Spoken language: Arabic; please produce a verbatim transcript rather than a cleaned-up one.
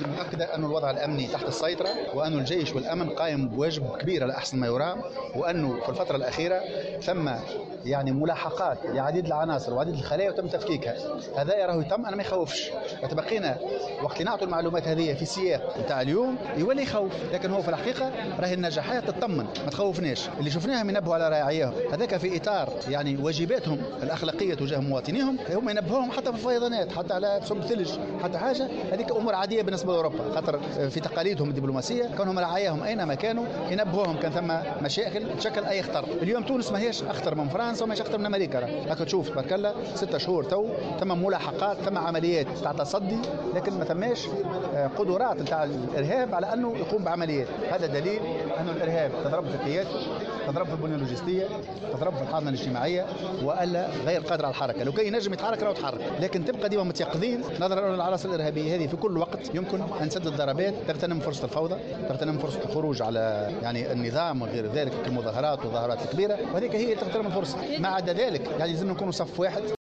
مؤكدة أن الوضع الأمني تحت السيطرة، وأن الجيش والأمن قائم بواجب كبير على أحسن ما يرام، وأنه في الفترة الأخيرة ثم يعني ملاحقات لعديد العناصر وعديد الخلايا وتم تفكيكها. هذا يراه يتم، أنا ما يخوفش. تبقينا وقت نعطوا المعلومات هذه في سياق نتاع اليوم يولي يخوف، لكن هو في الحقيقة راهي النجاحات تطمن، ما تخوفناش. اللي شفناهم ينبهوا على رعاياهم، هذاك في إطار يعني واجباتهم الأخلاقية تجاه مواطنيهم، هم ينبهوهم حتى في الفيضانات، حتى على صب ثلج، حتى حاجة هذيك أمور عادية بالنسبة لأوروبا، خاطر في تقاليدهم الدبلوماسية كونهم رعاياهم أينما كانوا ينبهوهم كان ثم مشاكل تشكل أي خطر. اليوم تونس ما هيش أخطر من فرنسا وما هيش أخطر من أمريكا. هكا تشوف تبارك الله ستة شهور تو ثم ملاحقات، ثم عمليات تاع تصدي، لكن ما ثماش قدرات نتاع الإرهاب على أنه يقوم بعمليات. هذا دليل أن الإرهاب تضرب في قيادته، تضرب في البنية اللوجستية، تضرب في الحاضنة الاجتماعية، وألا غير قادر على الحركة. لو كان ينجم يتحرك راهو يتحرك، لكن تبقى ديما متيقظين نظرا أن العناصر الإرهابية هذه في كل وقت يمكن أن تسدد ضربات تغتنم فرصة الفوضى، تغتنم فرصة الخروج على يعني النظام وغير ذلك، المظاهرات والظاهرات الكبيرة، وهذيك هي تغتنم الفرصة. ما عدا ذلك يعني لازم نكونوا صف واحد.